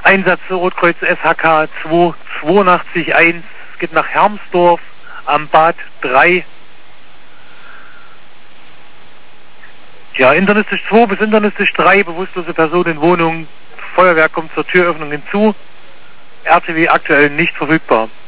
Einsatz Rotkreuz SHK 2881, es geht nach Hermsdorf am Bad 3. Ja, internistisch 2 bis internistisch 3, bewusstlose Person in Wohnung. Feuerwehr kommt zur Türöffnung hinzu. RTW aktuell nicht verfügbar.